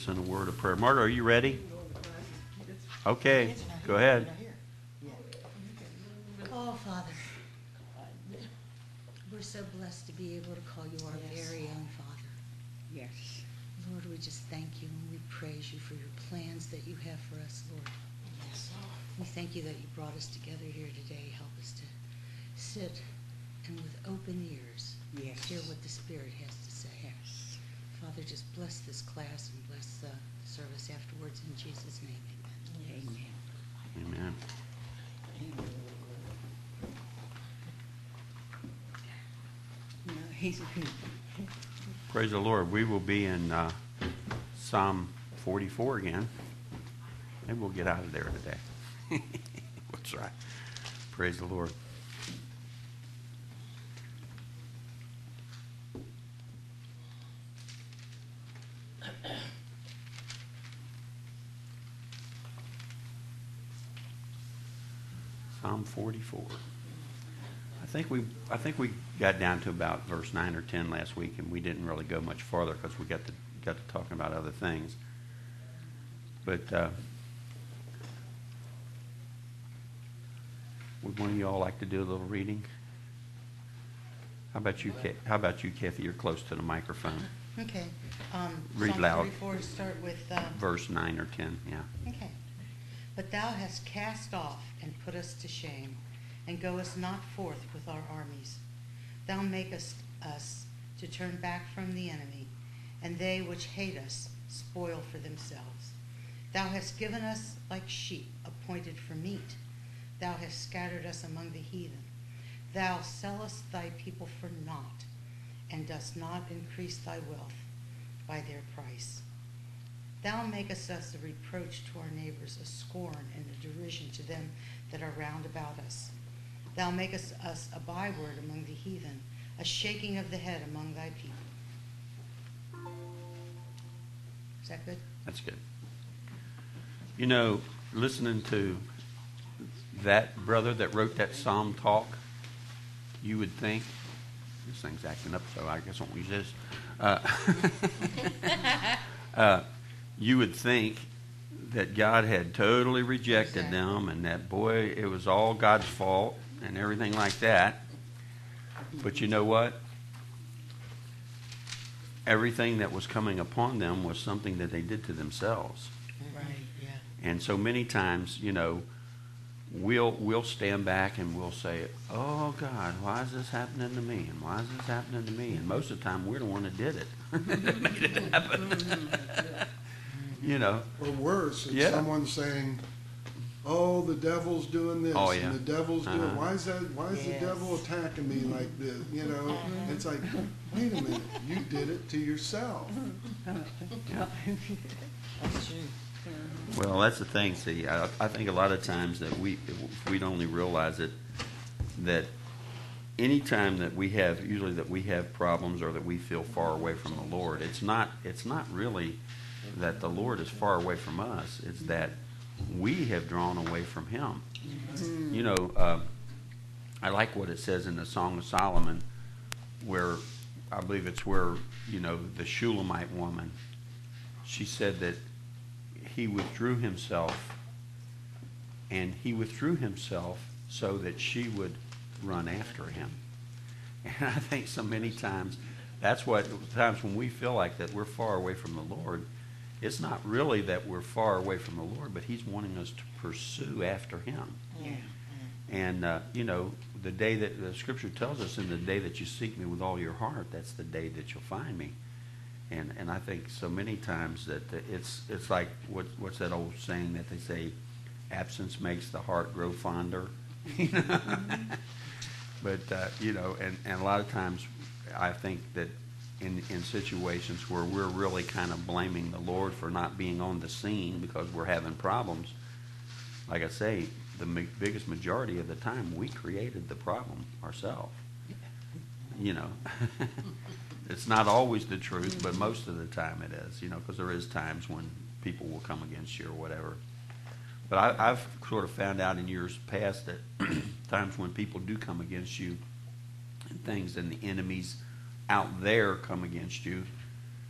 us in a word of prayer. Marta, are you ready? Okay, go ahead. Oh, Father, we're so blessed to be able to call you our very own Father. Yes. Lord, we just thank you and we praise you for your plans that you have for us, Lord. Yes. We thank you that you brought us together here today. Help us to sit and with open ears Yes. hear what the Spirit has to say. Yes. Father, just bless this class and bless the service afterwards. In Jesus' name, amen. Amen. Amen. No, he's good. Praise the Lord. We will be in Psalm 44 again. Maybe we'll get out of there today. That's right. Praise the Lord. Psalm 44. I think we got down to about verse 9 or 10 last week, and we didn't really go much farther because we got to talking about other things. But would one of you all like to do a little reading? How about you, Kathy? You're close to the microphone. Okay. Read Psalm loud. 44, start with... Verse 9 or 10, yeah. Okay. But thou hast cast off and put us to shame, and goest not forth with our armies. Thou makest us to turn back from the enemy, and they which hate us spoil for themselves. Thou hast given us like sheep appointed for meat. Thou hast scattered us among the heathen. Thou sellest thy people for naught, and dost not increase thy wealth by their price. Thou makest us a reproach to our neighbors, a scorn and a derision to them that are round about us. Thou makest us a byword among the heathen, a shaking of the head among thy people. Is that good? That's good. You know, listening to that brother that wrote that psalm talk, you would think, this thing's acting up, so I guess I won't use this. You would think that God had totally rejected them and that, boy, it was all God's fault and everything like that. But you know what? Everything that was coming upon them was something that they did to themselves. Right, yeah. And so many times, you know, we'll stand back and we'll say, oh, God, why is this happening to me? And why is this happening to me? And most of the time, we're the one that did it. That made it happen. You know. Or worse, it's someone saying, oh, the devil's doing this, and the devil's doing, why is the devil attacking me like this? You know, it's like, wait a minute, you did it to yourself. That's true. Well, that's the thing. See, I think a lot of times that if we'd only realize it, that any time that we have problems or that we feel far away from the Lord, it's not really that the Lord is far away from us. It's that we have drawn away from Him. You know, I like what it says in the Song of Solomon, where I believe it's where, you know, the Shulamite woman, she said that he withdrew himself, and he withdrew himself so that she would run after him. And I think so many times, that's what times when we feel like that we're far away from the Lord, it's not really that we're far away from the Lord, but He's wanting us to pursue after Him. Yeah. And, you know, the day that the Scripture tells us, in the day that you seek me with all your heart, that's the day that you'll find me. And I think so many times that it's like, what's that old saying that they say, absence makes the heart grow fonder? You know? But, you know, and a lot of times I think that in situations where we're really kind of blaming the Lord for not being on the scene because we're having problems, like I say, the biggest majority of the time we created the problem ourselves. You know, it's not always the truth, but most of the time it is, you know, because there is times when people will come against you or whatever. But I've sort of found out in years past that times when people do come against you and things, and the enemies out there come against you,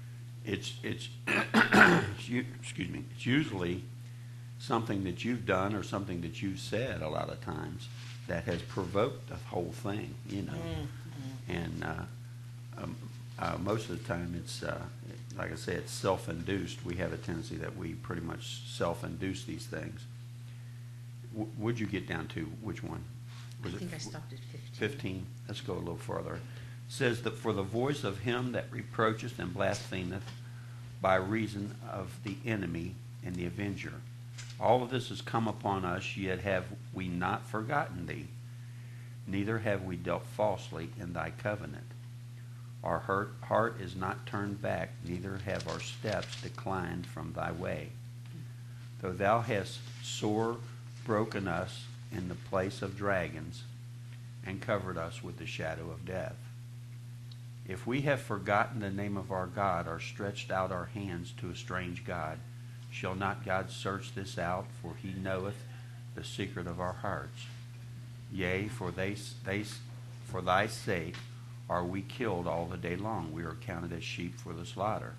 it's excuse me. It's usually something that you've done or something that you've said a lot of times that has provoked the whole thing, you know. And most of the time, it's like I say, it's self-induced. We have a tendency that we pretty much self-induce these things. Would you get down to which one? I think I stopped at 15. 15. Let's go a little further. It says that for the voice of him that reproacheth and blasphemeth by reason of the enemy and the avenger. All of this has come upon us, yet have we not forgotten thee, neither have we dealt falsely in thy covenant. Our heart is not turned back, neither have our steps declined from thy way. Though thou hast sore broken us in the place of dragons, and covered us with the shadow of death. If we have forgotten the name of our God, or stretched out our hands to a strange God, shall not God search this out? For he knoweth the secret of our hearts. Yea, for thy sake are we killed all the day long. We are counted as sheep for the slaughter.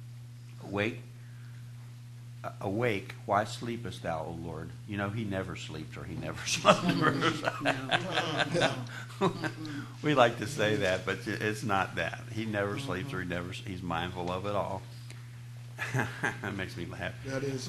Awake, why sleepest thou, O Lord? You know, he never sleeps or he never slumbers. We like to say that, but it's not that. He never sleeps or he's mindful of it all. That makes me laugh. That is.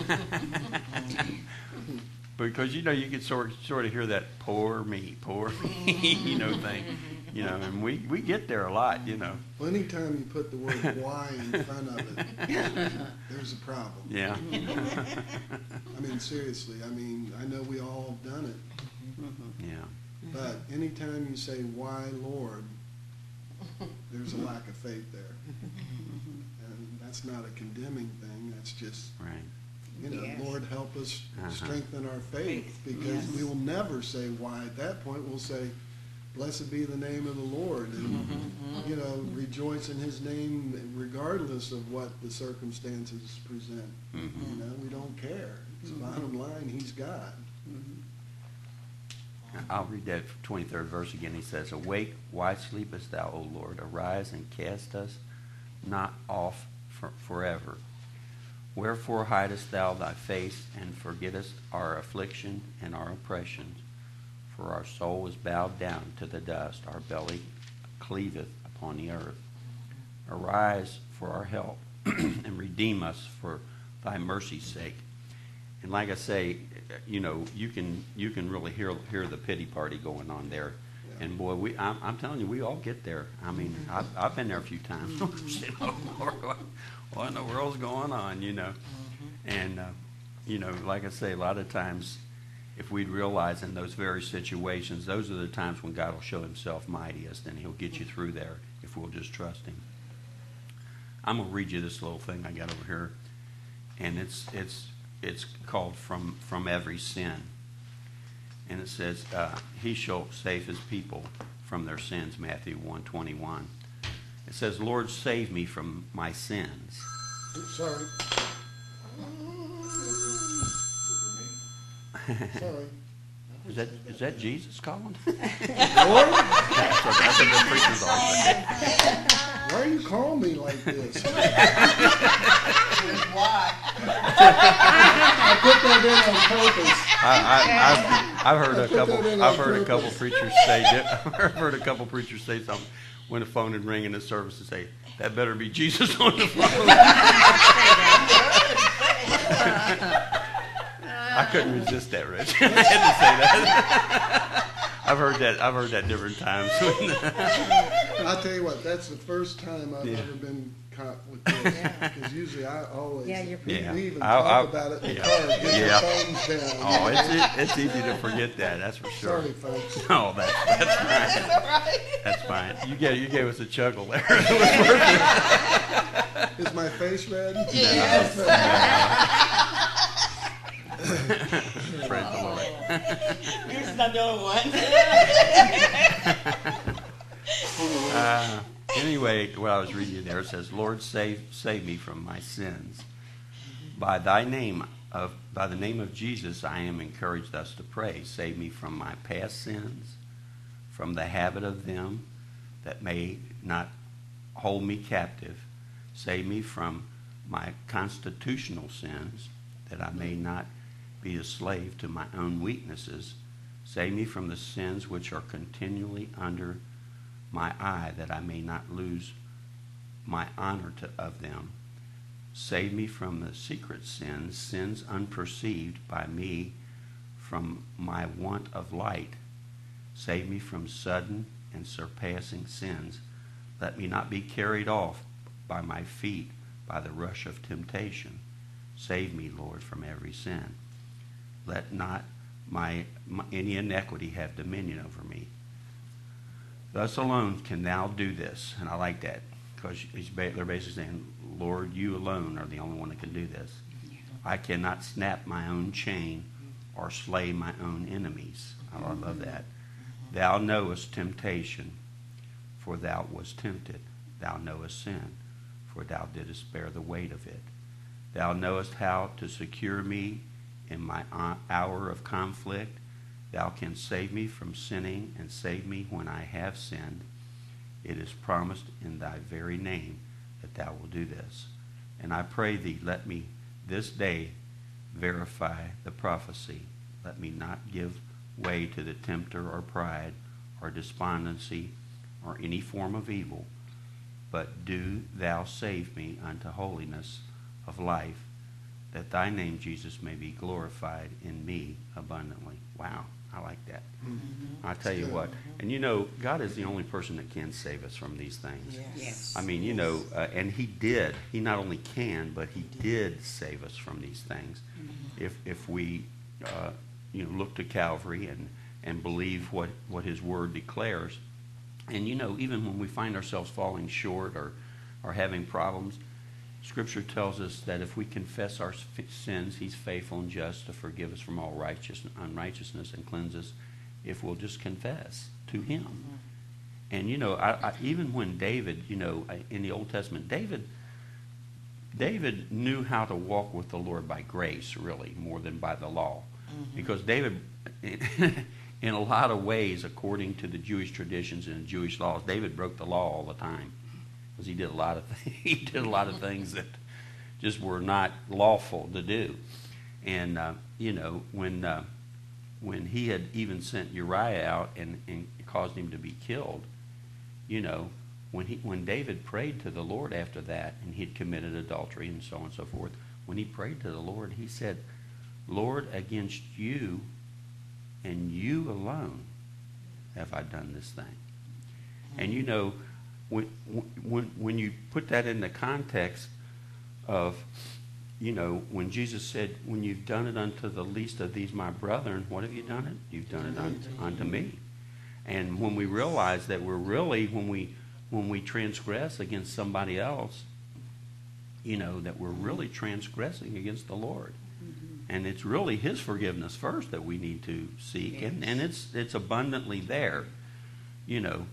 Because, you know, you can sort of hear that poor me, you know, thing. You know, and we get there a lot, you know. Well, anytime you put the word why in front of it, there's a problem. Yeah. I mean, seriously, I know we all have done it. Yeah. But anytime you say, why, Lord, there's a lack of faith there. And that's not a condemning thing. That's just, Right. you know, Yes. Lord, help us Uh-huh. strengthen our faith. Because we will never say why. At that point, we'll say, blessed be the name of the Lord. And, you know, rejoice in his name regardless of what the circumstances present. Mm-hmm. You know, we don't care. It's the bottom line, he's God. I'll read that 23rd verse again. He says, Awake, why sleepest thou, O Lord? Arise and cast us not off forever. Wherefore hidest thou thy face, and forgettest our affliction and our oppressions? For our soul is bowed down to the dust, our belly cleaveth upon the earth. Arise for our help, and redeem us for thy mercy's sake. And like I say, you know, you can really hear the pity party going on there. Yeah. And boy, I'm telling you, we all get there. I mean, I've been there a few times. You know, what in the world's going on? You know, and you know, like I say, a lot of times, if we'd realize in those very situations, those are the times when God will show himself mightiest, and he'll get you through there if we'll just trust him. I'm gonna read you this little thing I got over here, and it's called From Every Sin. And it says, he shall save his people from their sins, Matthew 1:21. It says, Lord, save me from my sins. Oops, sorry. Sorry. Is that Jesus calling? Lord, That's what the preachers all say. why are you calling me like this? Why? I put that in on purpose. I've heard a couple preachers say I've heard a couple preachers say something when the phone would ring in the service and say, that better be Jesus on the phone. I couldn't resist that, Rich. I had to say that. I've heard that different times. I'll tell you what, that's the first time I've ever been caught with this. Because usually I always, we even talk about it in the car, get your phones down. Oh, it's easy to forget that, that's for sure. Sorry, folks. No, that's fine. That's all right. That's fine. You gave us a chuckle there. Is my face red? Praise the Lord. Here's another one. Anyway, what I was reading there, it says, Lord, save me from my sins. By the name of Jesus, I am encouraged thus to pray. Save me from my past sins, from the habit of them that may not hold me captive, Save me from my constitutional sins, that I may not be a slave to my own weaknesses. Save me from the sins which are continually under my eye, that I may not lose my honor of them. Save me from the secret sins, sins unperceived by me, from my want of light. Save me from sudden and surpassing sins. Let me not be carried off by my feet by the rush of temptation. Save me, Lord, from every sin. Let not any iniquity have dominion over me. Thus alone can thou do this. And I like that, because they're basically saying, Lord, you alone are the only one that can do this. I cannot snap my own chain or slay my own enemies. Oh, I love that. Thou knowest temptation, for thou wast tempted. Thou knowest sin, for thou didst bear the weight of it. Thou knowest how to secure me in my hour of conflict. Thou canst save me from sinning, and save me when I have sinned. It is promised in thy very name that thou wilt do this. And I pray thee, let me this day verify the prophecy. Let me not give way to the tempter or pride or despondency or any form of evil, but do thou save me unto holiness of life, that thy name, Jesus, may be glorified in me abundantly. Wow, I like that. Mm-hmm. I tell you what, and you know, God is the only person that can save us from these things. Yes. I mean, you know, and he did. He not only can, but he did save us from these things. If we, look to Calvary and believe what his word declares. And, you know, even when we find ourselves falling short or having problems, Scripture tells us that if we confess our sins, he's faithful and just to forgive us from all unrighteousness and cleanse us if we'll just confess to him. Mm-hmm. And, you know, I even when David, you know, in the Old Testament, David knew how to walk with the Lord by grace, really, more than by the law. Mm-hmm. Because David, in a lot of ways, according to the Jewish traditions and the Jewish laws, David broke the law all the time. Because he did a lot of things that just were not lawful to do. And when he had even sent Uriah out and caused him to be killed, you know, when David prayed to the Lord after that, and he'd committed adultery and so on and so forth, when he prayed to the Lord, he said, Lord, against you and you alone have I done this thing. And you know, when you put that in the context of, you know, when Jesus said, when you've done it unto the least of these my brethren, what have you done it? You've done it unto me. And when we realize that we're really, when we transgress against somebody else, you know, that we're really transgressing against the Lord. And it's really his forgiveness first that we need to seek. Yes. And it's abundantly there, you know.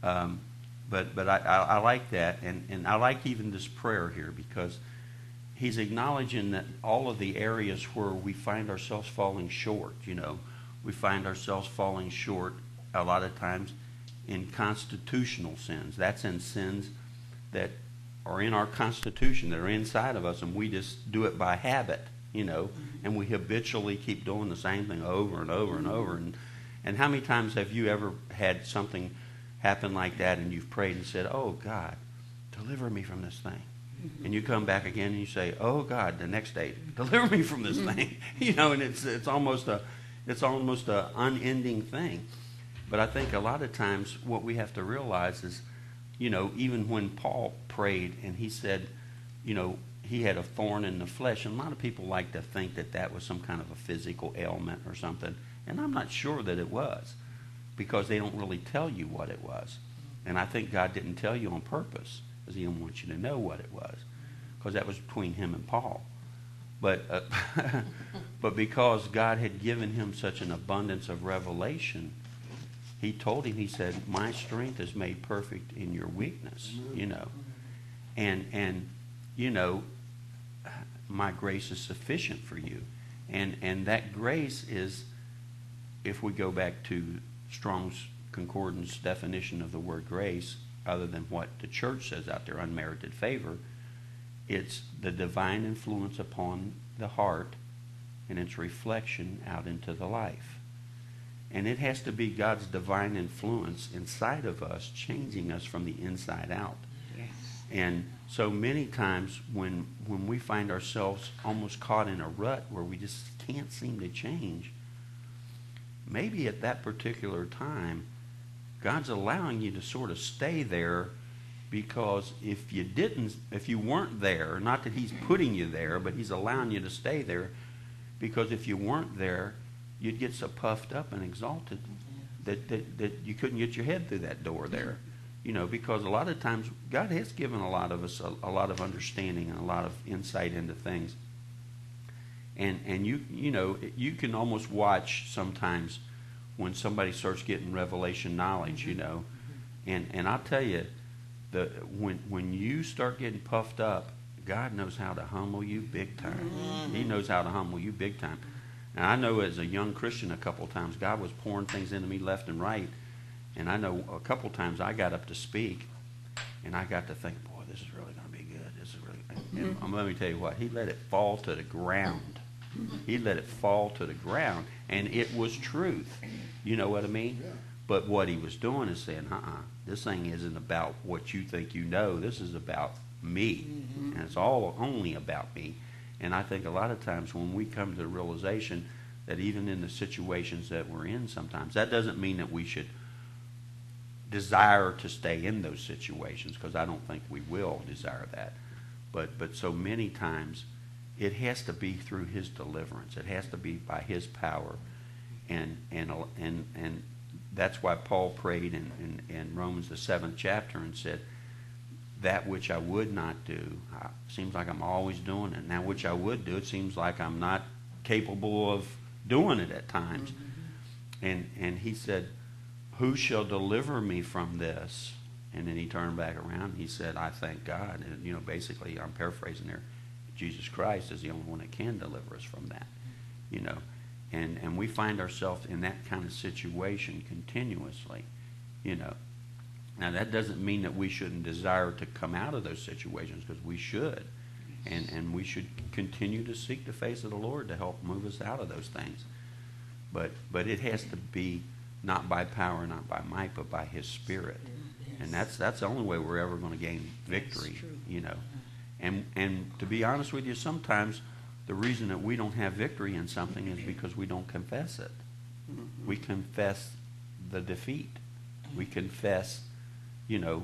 But I like that, and I like even this prayer here, because he's acknowledging that all of the areas where we find ourselves falling short, you know, we find ourselves falling short a lot of times in constitutional sins. That's in sins that are in our constitution, that are inside of us, and we just do it by habit, you know, and we habitually keep doing the same thing over and over and over. And how many times have you ever had something happen like that, and you've prayed and said, oh God, deliver me from this thing? And you come back again and you say, oh God, the next day, deliver me from this thing. You know, and it's almost a unending thing. But I think a lot of times what we have to realize is, you know, even when Paul prayed and he said, you know, he had a thorn in the flesh, and a lot of people like to think that that was some kind of a physical ailment or something, and I'm not sure that it was, because they don't really tell you what it was. And I think God didn't tell you on purpose, because he didn't want you to know what it was, because that was between him and Paul. But but because God had given him such an abundance of revelation, he told him, he said, my strength is made perfect in your weakness, you know. And you know, my grace is sufficient for you. And that grace is, if we go back to Strong's Concordance definition of the word grace, other than what the church says out there, unmerited favor, It's the divine influence upon the heart and its reflection out into the life. And it has to be God's divine influence inside of us, changing us from the inside out. Yes. And so many times when we find ourselves almost caught in a rut where we just can't seem to change, maybe at that particular time, God's allowing you to sort of stay there, because if you weren't there, not that he's putting you there, but he's allowing you to stay there, because if you weren't there, you'd get so puffed up and exalted that you couldn't get your head through that door there. You know, because a lot of times God has given a lot of us a lot of understanding and a lot of insight into things. And you know, you can almost watch sometimes when somebody starts getting revelation knowledge, you know. And I'll tell you, when you start getting puffed up, God knows how to humble you big time. He knows how to humble you big time. And I know as a young Christian a couple of times, God was pouring things into me left and right. And I know a couple of times I got up to speak, and I got to think, boy, this is really going to be good. This is really. And let me tell you what, he let it fall to the ground. He let it fall to the ground, and it was truth. You know what I mean? Yeah. But what he was doing is saying, this thing isn't about what you think you know. This is about me. And it's all only about me. And I think a lot of times when we come to the realization that even in the situations that we're in sometimes, that doesn't mean that we should desire to stay in those situations, because I don't think we will desire that. But so many times it has to be through his deliverance. It has to be by his power. And that's why Paul prayed in Romans the 7th chapter and said, that which I would not do, seems like I'm always doing it. And that which I would do, it seems like I'm not capable of doing it at times. And he said, who shall deliver me from this? And then he turned back around and he said, I thank God. And, you know, basically, I'm paraphrasing there, Jesus Christ is the only one that can deliver us from that, you know. And we find ourselves in that kind of situation continuously, you know. Now, that doesn't mean that we shouldn't desire to come out of those situations, because we should. And we should continue to seek the face of the Lord to help move us out of those things. But it has to be not by power, not by might, but by his Spirit. And that's the only way we're ever going to gain victory, you know. And to be honest with you, sometimes the reason that we don't have victory in something is because we don't confess it. We confess the defeat. We confess, you know,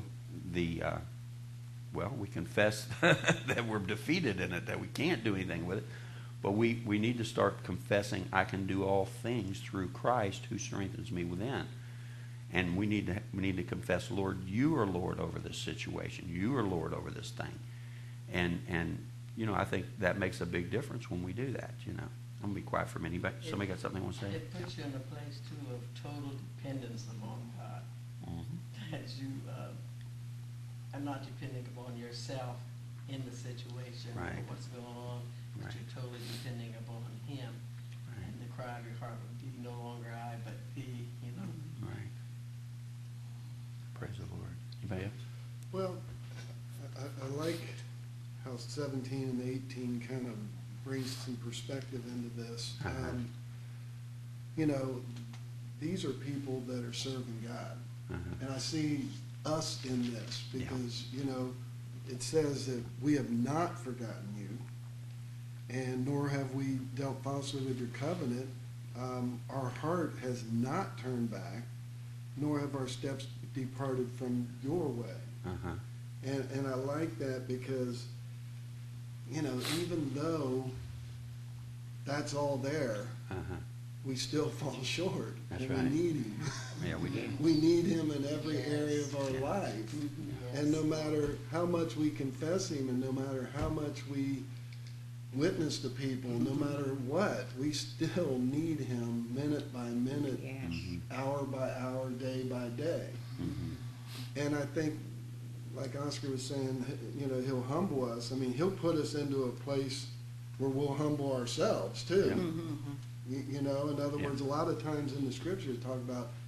we confess that we're defeated in it, that we can't do anything with it. But we need to start confessing, I can do all things through Christ who strengthens me within. And we need to confess, Lord, you are Lord over this situation. You are Lord over this thing. And you know, I think that makes a big difference when we do that, you know. I'm going to be quiet for a minute. Somebody got something they want to say? It puts you in a place, too, of total dependence upon God. That you are not depending upon yourself in the situation or what's going on, but you're totally depending upon him. And the cry of your heart would be, no longer I, but thee, you know. Right. Praise the Lord. Anybody else? Well, I like how 17 and 18 kind of brings some perspective into this. You know, these are people that are serving God. And I see us in this because, you know, it says that we have not forgotten you, and nor have we dealt falsely with your covenant. Our heart has not turned back, nor have our steps departed from your way. And I like that because, you know, even though that's all there, we still fall short. That's and right. we need him. Yeah, we do. We need him in every area of our life. And no matter how much we confess him, and no matter how much we witness to people, no matter what, we still need him minute by minute, hour by hour, day by day. And I think, like Oscar was saying, you know, he'll humble us. I mean, he'll put us into a place where we'll humble ourselves too. You know, in other words, a lot of times in the scripture it talk about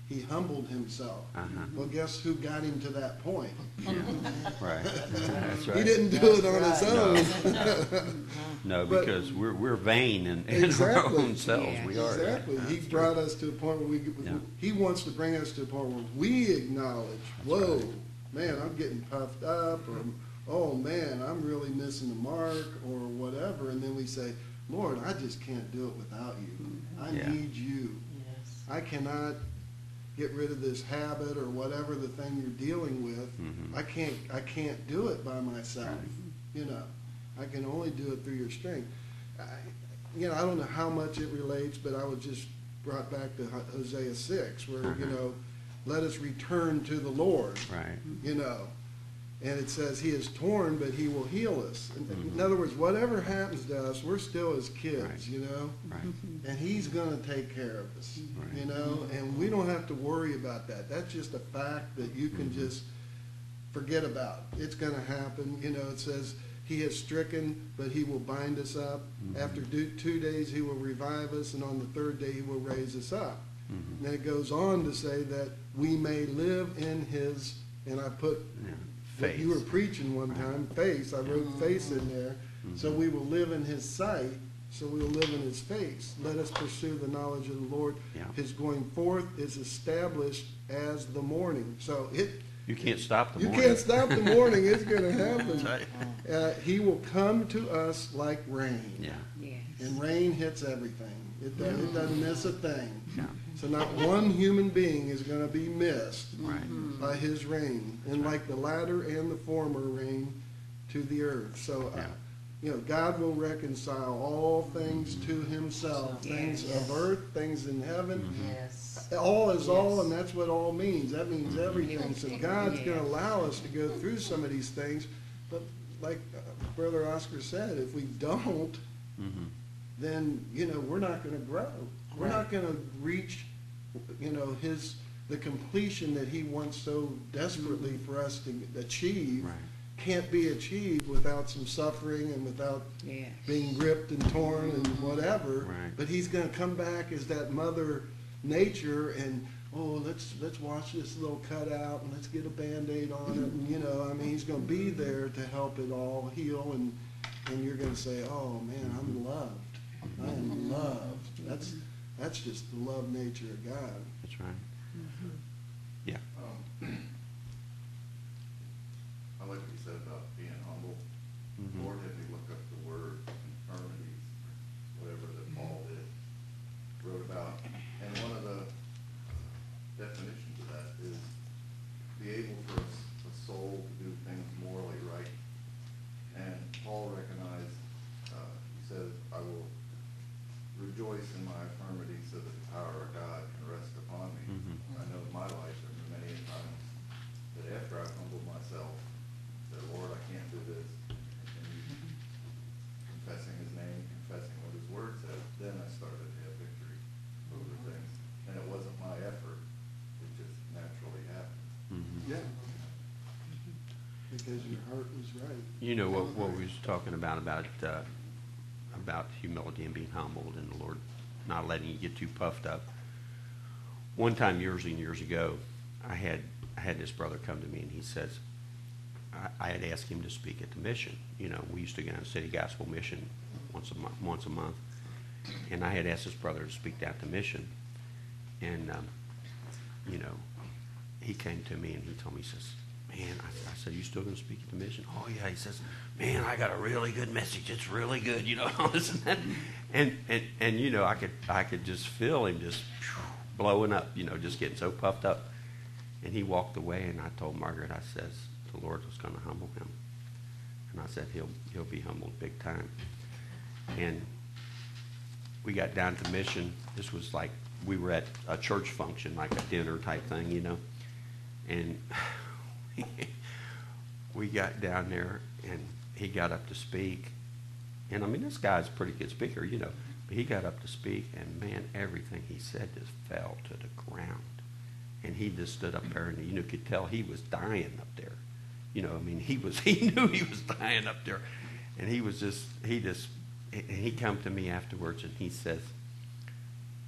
he humbled himself. Uh-huh. Well, guess who got him to that point? Yeah. Right. That's right. He didn't do it on his own. No, But- because we're vain in Exactly. our own selves. Yeah. We are. Exactly. He That's brought us to a point where Yeah. he wants to bring us to a point where we acknowledge, whoa, man, I'm getting puffed up, or, oh man, I'm really missing the mark, or whatever. And then we say, Lord, I just can't do it without you. I Yeah. need you. Yes. I cannot get rid of this habit or whatever the thing you're dealing with. Mhm. I can't do it by myself. Right. You know, I can only do it through your strength. I don't know how much it relates, but I was just brought back to Hosea 6, where, let us return to the Lord, Right. And it says he is torn, but he will heal us. In other words, whatever happens to us, we're still his kids, Right. Right. and he's going to take care of us, Right. and we don't have to worry about that. That's just a fact that you can just forget about. It's going to happen. It says he has stricken, but he will bind us up. After 2 days, he will revive us, and on the third day, he will raise us up. Mhm. And then it goes on to say that we may live in his, and I put Yeah. what you were preaching one time, face. I wrote face in there. So we will live in his sight, so we will live in his face. Let us pursue the knowledge of the Lord. Yeah. His going forth is established as the morning. So You can't stop the you morning. can't stop the morning. It's going to happen. That's right. He will come to us like rain. Yeah. Yes. And rain hits everything. It doesn't miss a thing. Yeah. So not one human being is going to be missed Right. by his rain, and like the latter and the former rain to the earth. So, God will reconcile all things to himself, things Yes. of earth, things in heaven. Yes. All is all, Yes. and that's what all means. That means everything. So God's going to Yes. allow us to go through some of these things. But like Brother Oscar said, if we don't, Mhm. then we're not going to grow. We're not going to reach the completion that he wants so desperately for us to achieve. Right. Can't be achieved without some suffering and without Yes. being ripped and torn and whatever. Right. But he's going to come back as that mother nature and let's wash this little cut out and let's get a Band-Aid on it. And he's going to be there to help it all heal, and you're going to say, oh man, I'm loved. I am loved. That's just the love nature of God. That's right. Yeah. I like what you said about being humble. Mhm. Lord had me look up the word infirmities, whatever that Paul wrote about. And one of the definitions of that is be able for a soul to do things morally right. And Paul recognized, he said, I will rejoice in my infirmity so that the power of God can rest upon me. Mhm. I know in my life there have been many times that after I've humbled myself, said, Lord, I can't do this, and confessing his name, confessing what his word says, then I started to have victory over things. And it wasn't my effort, it just naturally happened. Mhm. Yeah. Because your heart was right. You know what we was talking about humility and being humbled and the Lord not letting you get too puffed up. One time years and years ago, I had this brother come to me and he says, I had asked him to speak at the mission. We used to go to City Gospel Mission once a month, and I had asked this brother to speak at the mission, and he came to me and he told me, he says, man, I said, you still going to speak at the mission? Oh, yeah. He says, man, I got a really good message. It's really good, all this and that. And I could just feel him just blowing up, just getting so puffed up. And he walked away, and I told Margaret, I says, the Lord was going to humble him. And I said, he'll be humbled big time. And we got down to mission. This was like we were at a church function, like a dinner type thing, And we got down there, and he got up to speak. And, this guy's a pretty good speaker, But he got up to speak, and, man, everything he said just fell to the ground. And he just stood up there, and, could tell he was dying up there. He knew he was dying up there. And he come to me afterwards, and he says,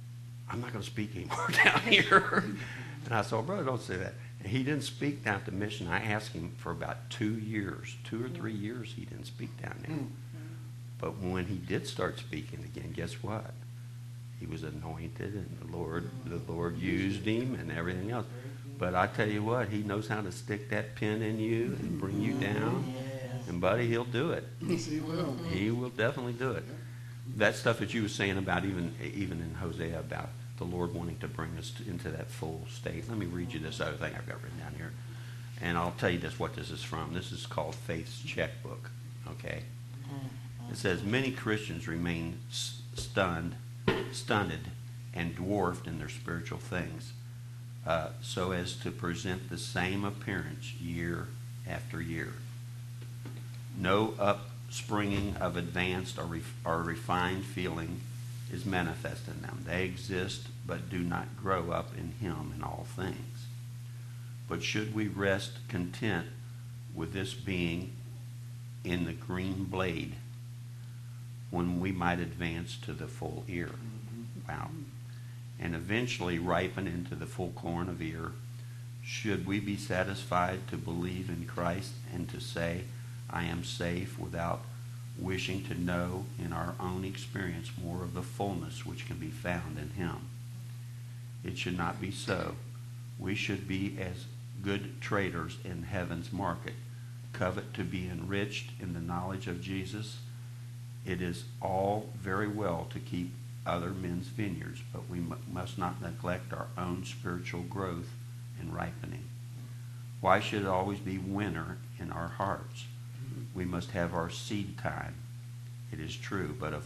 I'm not going to speak anymore down here. And I said, well, brother, don't say that. And he didn't speak down at the mission. I asked him for about 2 years, 2 or 3 years, he didn't speak down there. But when he did start speaking again, guess what? He was anointed, and the Lord used him and everything else. But I tell you what, he knows how to stick that pin in you and bring you down. And buddy, he'll do it. Yes, he will. He will definitely do it. That stuff that you were saying about even in Hosea about the Lord wanting to bring us into that full state. Let me read you this other thing I've got written down here. And I'll tell you what this is from. This is called Faith's Checkbook. Okay? It says, many Christians remain stunted and dwarfed in their spiritual things, so as to present the same appearance year after year. No upspringing of advanced or refined feeling is manifest in them. They exist but do not grow up in Him in all things. But should we rest content with this being in the green blade when we might advance to the full ear? Wow. And eventually ripen into the full corn of ear? Should we be satisfied to believe in Christ and to say, I am safe, without wishing to know in our own experience more of the fullness which can be found in Him? It should not be so. We should be as good traders in heaven's market, covet to be enriched in the knowledge of Jesus. It is all very well to keep other men's vineyards, but we must not neglect our own spiritual growth and ripening. Why should it always be winter in our hearts? We must have our seed time. It is true, but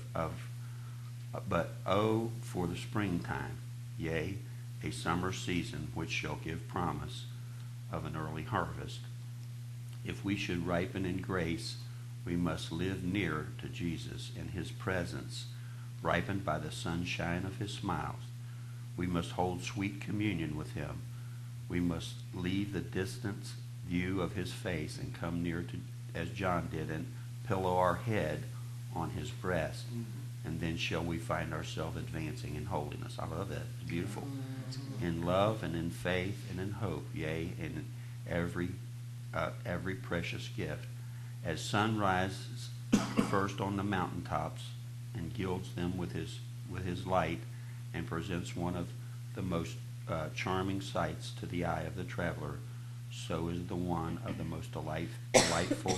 oh, for the springtime, yea, a summer season which shall give promise of an early harvest. If we should ripen in grace, we must live near to Jesus in His presence, ripened by the sunshine of His smiles. We must hold sweet communion with Him. We must leave the distant view of His face and come near to, as John did, and pillow our head on His breast. And then shall we find ourselves advancing in holiness. I love that. It's beautiful. In love and in faith and in hope, yea, in every precious gift. As sun rises first on the mountaintops and gilds them with his light and presents one of the most charming sights to the eye of the traveler, so is the one of the most delightful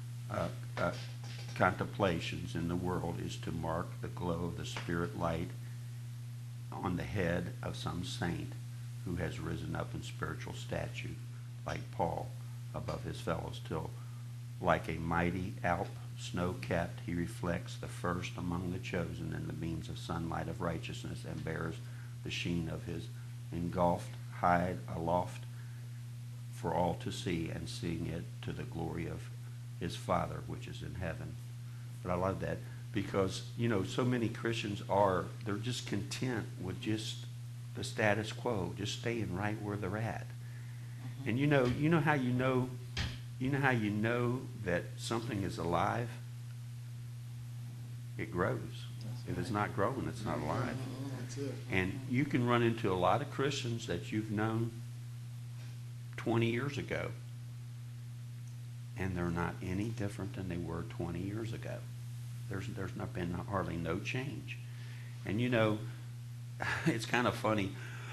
contemplations in the world is to mark the glow of the Spirit light on the head of some saint who has risen up in spiritual stature, like Paul, above his fellows, till like a mighty Alp snow-capped he reflects the first among the chosen in the beams of sunlight of righteousness, and bears the sheen of his engulfed hide aloft for all to see, and seeing it to the glory of his Father which is in heaven. But I love that because, so many Christians they're just content with just the status quo, just staying right where they're at. And you know how you know that something is alive? It grows. If it's not growing, it's not alive. That's it. And you can run into a lot of Christians that you've known 20 years ago, and they're not any different than they were 20 years ago. There's not been hardly no change. And it's kind of funny.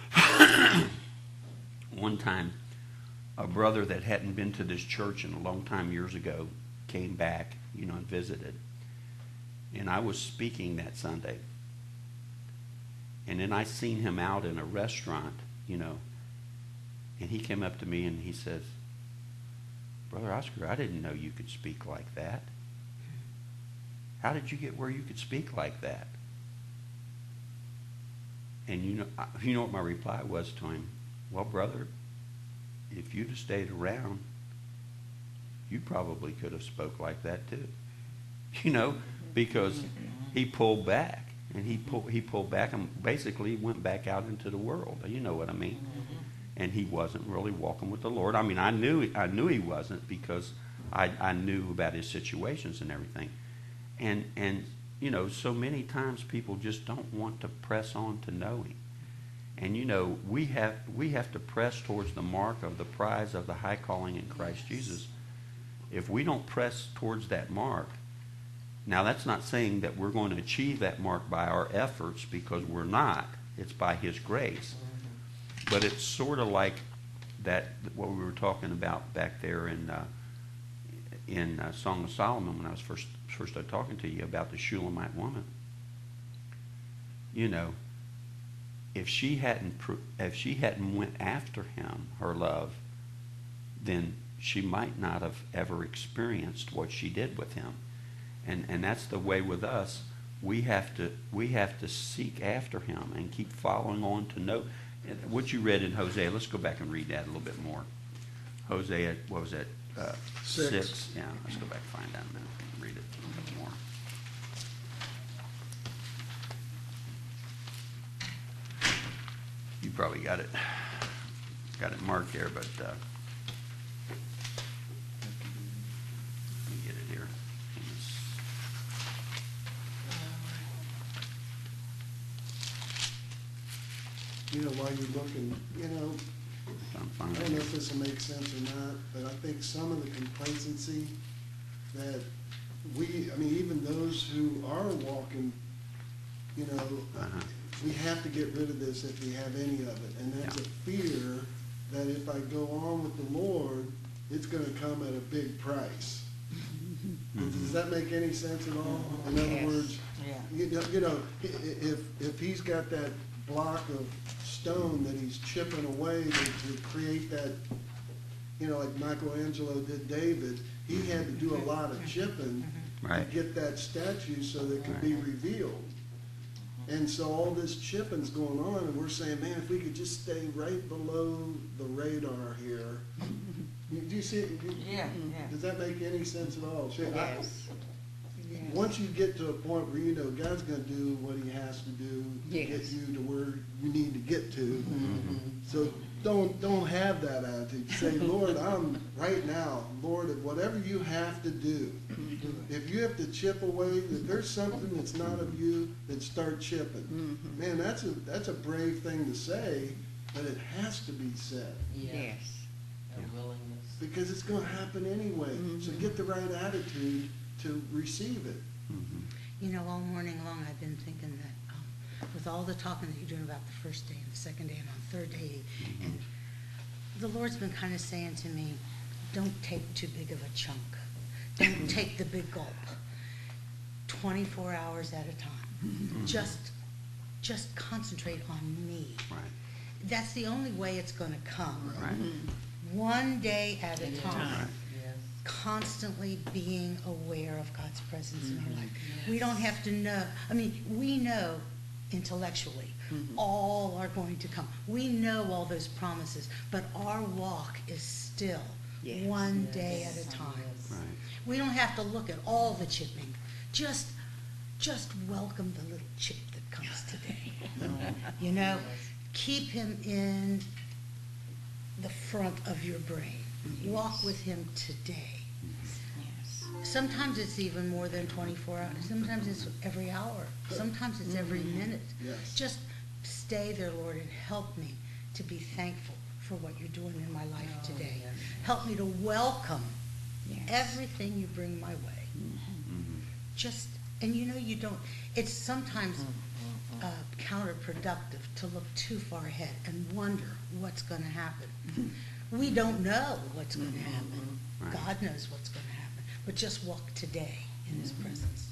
One time, a brother that hadn't been to this church in a long time years ago came back, and visited. And I was speaking that Sunday. And then I seen him out in a restaurant, and he came up to me and he says, Brother Oscar, I didn't know you could speak like that. How did you get where you could speak like that? And you know what my reply was to him? Well, brother, if you'd have stayed around, you probably could have spoke like that too. Because he pulled back, and he pulled back and basically went back out into the world. You know what I mean? And he wasn't really walking with the Lord. I mean, I knew he wasn't, because I knew about his situations and everything. And so many times people just don't want to press on to know Him. And you know, we have to press towards the mark of the prize of the high calling in Christ Jesus. If we don't press towards that mark, now that's not saying that we're going to achieve that mark by our efforts, because we're not. It's by His grace. But it's sort of like that, what we were talking about back there in Song of Solomon when I was first started talking to you about the Shulamite woman. You know, if she hadn't went after him, her love, then she might not have ever experienced what she did with him. And that's the way with us. We have to seek after him and keep following on to know what you read in Hosea. Let's go back and read that a little bit more. Hosea, what was that? 6. Yeah, let's go back and find that a minute and read it a little bit more. You probably got it marked there, but let me get it here. You know, while you're looking, you know, I don't know if this will make sense or not, but I think some of the complacency that even those who are walking, you know, we have to get rid of this if we have any of it. And that's a fear that if I go on with the Lord, it's going to come at a big price. Does that make any sense at all? In other words, you know, if he's got that block of stone that he's chipping away to create that, you know, like Michelangelo did David, he had to do a lot of chipping to get that statue so that it could be revealed. And so all this chipping's going on, and we're saying, man, if we could just stay right below the radar here. Do you see it? Does that make any sense at all? Yes. Once you get to a point where you know God's going to do what He has to do to get you to where you need to get to, so don't have that attitude. Say, Lord, I'm right now, Lord, whatever you have to do. If you have to chip away, if there's something that's not of you, then start chipping. Man, that's a brave thing to say, but it has to be said. Yes. A willingness. Because it's going to happen anyway. So get the right attitude to receive it. You know, all morning long I've been thinking that with all the talking that you're doing about the first day and the second day and on the third day, and the Lord's been kind of saying to me, don't take too big of a chunk. Don't take the big gulp. 24 hours at a time. Just concentrate on me. Right. That's the only way it's going to come. Right. One day at a time. Right. Constantly being aware of God's presence in our life. We don't have to know. I mean, we know intellectually all are going to come. We know all those promises, but our walk is still one day at a time. Right. We don't have to look at all the chipping. Just welcome the little chip that comes today. You know, keep him in the front of your brain. Walk with him today. Sometimes it's even more than 24 hours. Sometimes it's every hour. Sometimes it's every minute. Just stay there, Lord, and help me to be thankful for what you're doing in my life today. Help me to welcome everything you bring my way. And you know, you don't, it's sometimes counterproductive to look too far ahead and wonder what's going to happen. We don't know what's going to happen. Right. God knows what's going to happen. But just walk today in his presence.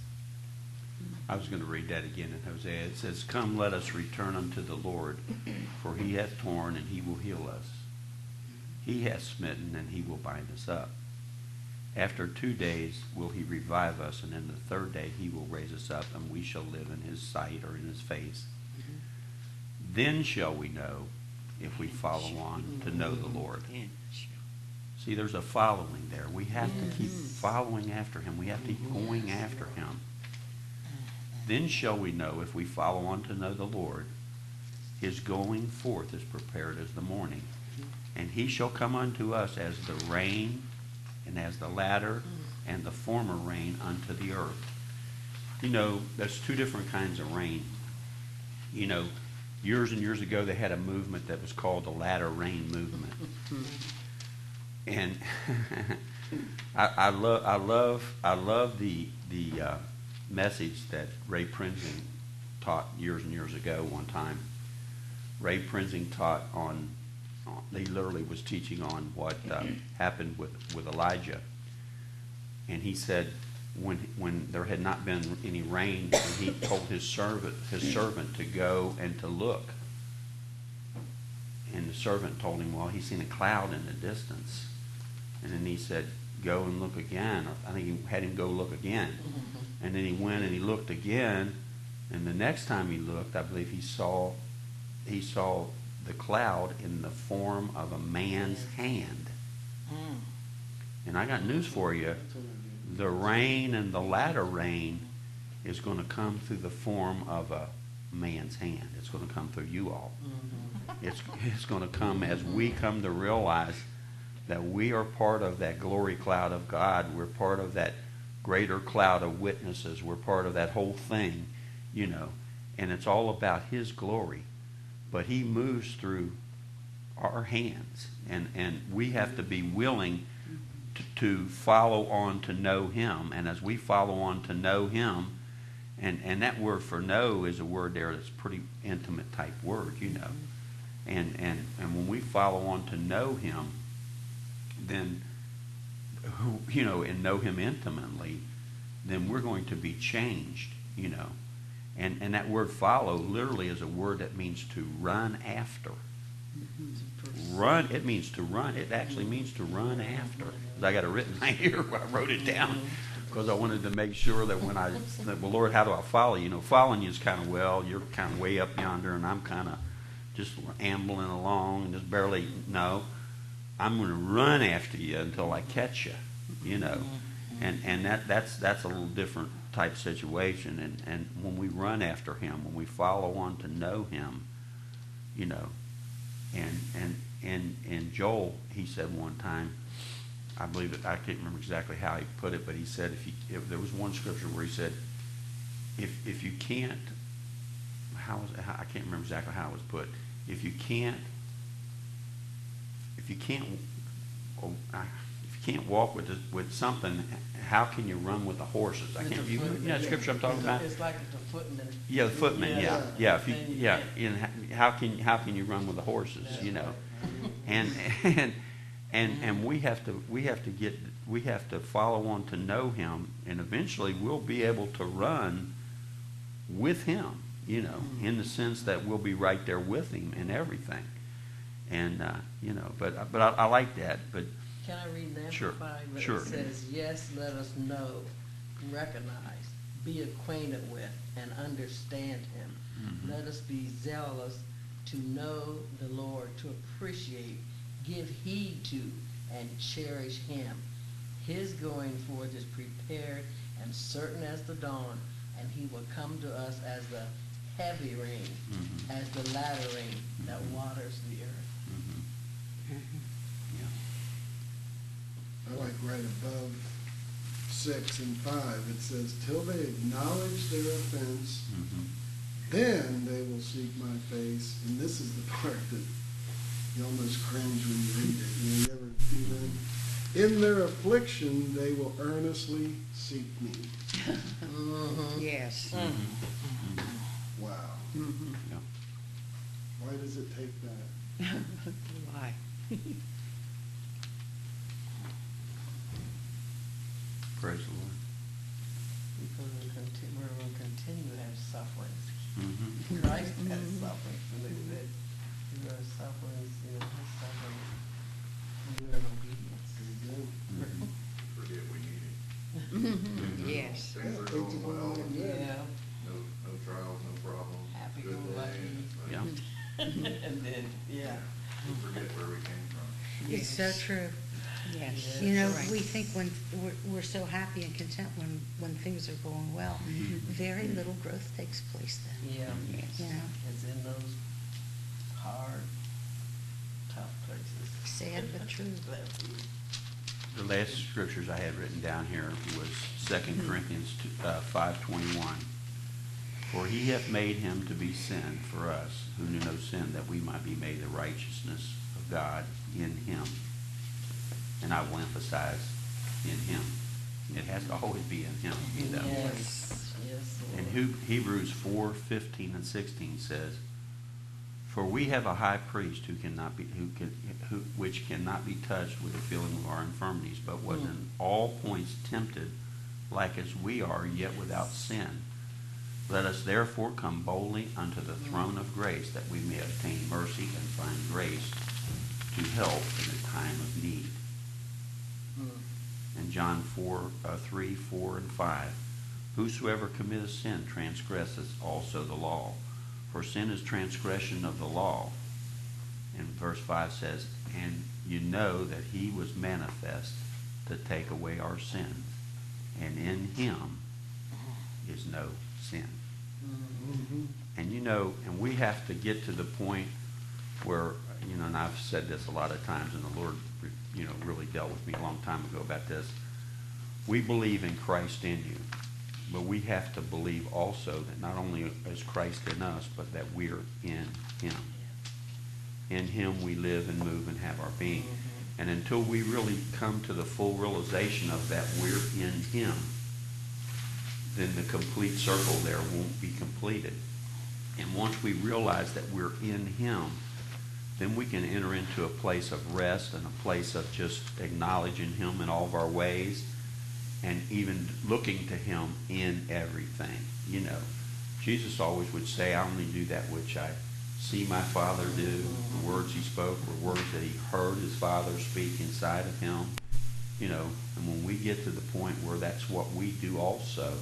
I was going to read that again in Hosea. It says, come, let us return unto the Lord, for he hath torn, and he will heal us. He hath smitten, and he will bind us up. After 2 days will he revive us, and in the third day he will raise us up, and we shall live in his sight, or in his face. Then shall we know, if we follow on, to know the Lord. See, there's a following there. We have to keep following after him. We have to keep going after him. Then shall we know, if we follow on to know the Lord, his going forth is prepared as the morning. And he shall come unto us as the rain, and as the latter and the former rain unto the earth. You know, there's two different kinds of rain. You know, years and years ago, they had a movement that was called the Latter Rain Movement. And I love the message that Ray Prinzing taught years and years ago. One time, Ray Prinzing taught on. He literally was teaching on what happened with Elijah, and he said when there had not been any rain, and he told his servant to go and to look, and the servant told him, well, he's seen a cloud in the distance. And then he said, go and look again. I think he had him go look again. Mm-hmm. And then he went and he looked again. And the next time he looked, I believe he saw the cloud in the form of a man's hand. Mm. And I got news for you. The rain and the latter rain is going to come through the form of a man's hand. It's going to come through you all. Mm-hmm. It's going to come as we come to realize that we are part of that glory cloud of God. We're part of that greater cloud of witnesses. We're part of that whole thing, you know. And it's all about His glory. But He moves through our hands. And we have to be willing to follow on to know Him. And as we follow on to know Him, and that word for know is a word there that's pretty intimate type word, you know. And when we follow on to know Him, then, you know, and know Him intimately, then we're going to be changed, you know. And that word follow literally is a word that means to run after. Run, it means to run. It actually means to run after. I got it written right here. I wrote it down because I wanted to make sure that when well, Lord, how do I follow you? You know, following you is kind of, well, you're kind of way up yonder and I'm kind of just ambling along and just barely, no. I'm going to run after you until I catch you, you know. And that's a little different type situation. And when we run after Him, when we follow on to know Him, you know, and Joel, he said one time, I believe it, I can't remember exactly how he put it, but he said if there was one scripture where he said, if you can't, I can't remember exactly how it was put. If you can't walk with something, how can you run with the horses? I can't. You know the scripture I'm talking about? It's like the footman. Yeah, the footman. Yeah. How can you run with the horses? You know, and we have to follow on to know Him, and eventually we'll be able to run with Him. You know, in the sense that we'll be right there with Him in everything. And you know, but I like that. But can I read an Sure. Amplified? Sure. It says, yes, let us know, recognize, be acquainted with, and understand Him. Mm-hmm. Let us be zealous to know the Lord, to appreciate, give heed to, and cherish Him. His going forth is prepared and certain as the dawn, and He will come to us as the heavy rain, as the latter rain that waters the earth. I like right above 6 and 5, it says, till they acknowledge their offense, then they will seek my face. And this is the part that you almost cringe when you read it. You ever do that? In their affliction, they will earnestly seek me. Yes. Wow. yeah. Why does it take that? Why? Praise the Lord. Because we're going to continue to have sufferings. Mm-hmm. Christ has sufferings. Look at that. Through our sufferings, you know, His sufferings, we're in obedience. Forget we need Him. Yes. Things are going well. Yeah. No trials, no problems. Happy Good go day. lucky. It's like, Yeah. And then, yeah. we forget where we came from. It's so true. Yes. You know, Right. we think when we're so happy and content when things are going well, very little growth takes place then. Yeah. You know, It's in those hard, tough places. sad but true. The last scriptures I had written down here was 2 Corinthians 5:21. For he hath made him to be sin for us, who knew no sin, that we might be made the righteousness of God in him. And I will emphasize in him. It has to always be in him. You know? Yes, yes, Lord. And Hebrews 4:15 and 16 says, "For we have a high priest which cannot be touched with the feeling of our infirmities, but was in all points tempted, like as we are, yet without sin. Let us therefore come boldly unto the throne of grace, that we may obtain mercy and find grace to help in the time of need." And John 3, 4, and 5. "Whosoever committeth sin transgresseth also the law. For sin is transgression of the law." And verse 5 says, "And you know that he was manifest to take away our sins. And in him is no sin." And and we have to get to the point where, and I've said this a lot of times, and the Lord, really dealt with me a long time ago about this. We believe in Christ in you, but we have to believe also that not only is Christ in us, but that we're in him. In him we live and move and have our being. And until we really come to the full realization of that we're in him, then the complete circle there won't be completed. And once we realize that we're in him, then we can enter into a place of rest and a place of just acknowledging him in all of our ways and even looking to him in everything. Jesus always would say, "I only do that which I see my Father do." The words he spoke were words that he heard his Father speak inside of him. And when we get to the point where that's what we do also,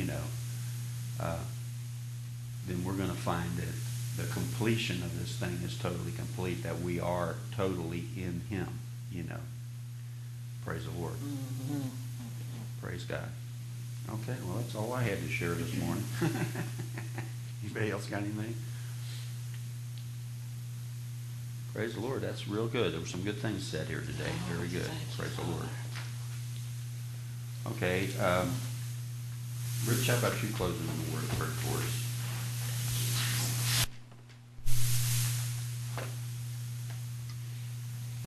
then we're going to find that the completion of this thing is totally complete, that we are totally in him, Praise the Lord. Praise God. Okay, well, that's all I had to share this morning. Anybody else got anything? Praise the Lord. That's real good. There were some good things said here today. Very good. Praise the Lord. Okay. Rich, how about you closing in the word of prayer for us?